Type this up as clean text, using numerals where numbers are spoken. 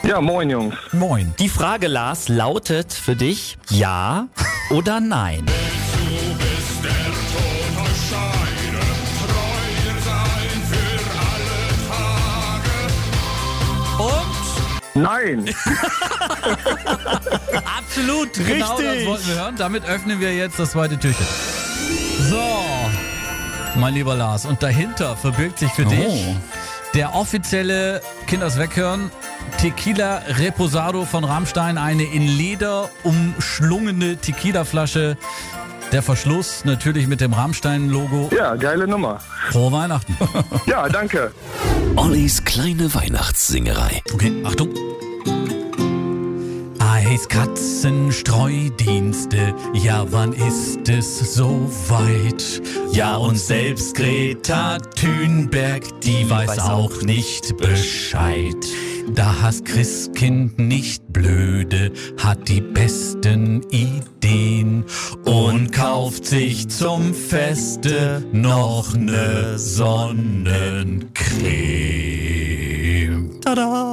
Ja, moin Jungs. Moin. Die Frage, Lars, lautet für dich ja oder nein? Du bist der Todesscheide, treu sein für alle Tage. Und? Nein. Absolut, genau das wollten wir hören. Damit öffnen wir jetzt das zweite Türchen. So, mein lieber Lars, und dahinter verbirgt sich für dich der offizielle Kinders weghören Tequila Reposado von Rammstein, eine in Leder umschlungene Tequila-Flasche. Der Verschluss natürlich mit dem Rammstein-Logo. Ja, geile Nummer. Frohe Weihnachten. Ja, danke. Ollis kleine Weihnachtssingerei. Okay, Achtung. Eiskatzenstreudienste, ja wann ist es soweit? Ja und selbst Greta Thunberg, die weiß auch nicht Bescheid. Da hast Christkind nicht blöde, hat die besten Ideen und kauft sich zum Feste noch ne Sonnencreme. Tada!